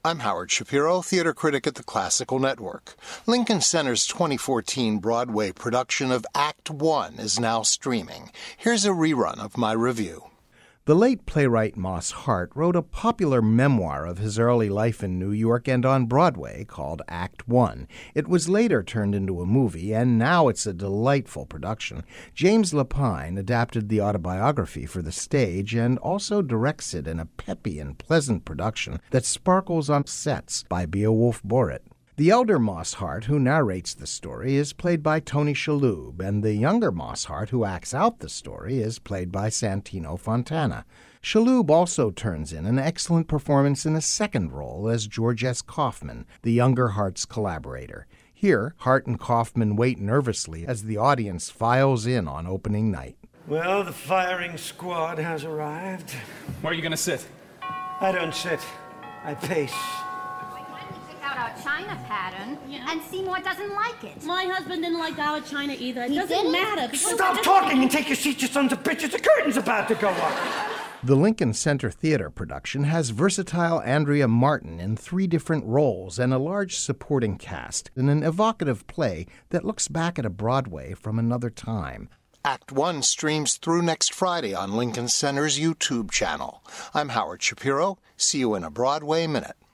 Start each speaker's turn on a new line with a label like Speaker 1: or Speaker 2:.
Speaker 1: I'm Howard Shapiro, theater critic at the Classical Network. Lincoln Center's 2014 Broadway production of Act One is now streaming. Here's a rerun of my review.
Speaker 2: The late playwright Moss Hart wrote a popular memoir of his early life in New York and on Broadway called Act One. It was later turned into a movie, and now it's a delightful production. James Lapine adapted the autobiography for the stage and also directs it in a peppy and pleasant production that sparkles on sets by Beowulf Boritt. The elder Moss Hart, who narrates the story, is played by Tony Shalhoub, and the younger Moss Hart, who acts out the story, is played by Santino Fontana. Shalhoub also turns in an excellent performance in a second role as George S. Kaufman, the younger Hart's collaborator. Here, Hart and Kaufman wait nervously as the audience files in on opening night.
Speaker 3: Well, the firing squad has arrived.
Speaker 4: Where are you going to sit?
Speaker 3: I don't sit. I pace.
Speaker 5: Our China pattern, and Seymour doesn't like it.
Speaker 6: My husband didn't like our China either. It doesn't matter.
Speaker 3: Stop talking and take your seat, you sons of bitches. The curtain's about to go up.
Speaker 2: The Lincoln Center Theater production has versatile Andrea Martin in 3 different roles and a large supporting cast in an evocative play that looks back at a Broadway from another time.
Speaker 1: Act One streams through next Friday on Lincoln Center's YouTube channel. I'm Howard Shapiro. See you in a Broadway Minute.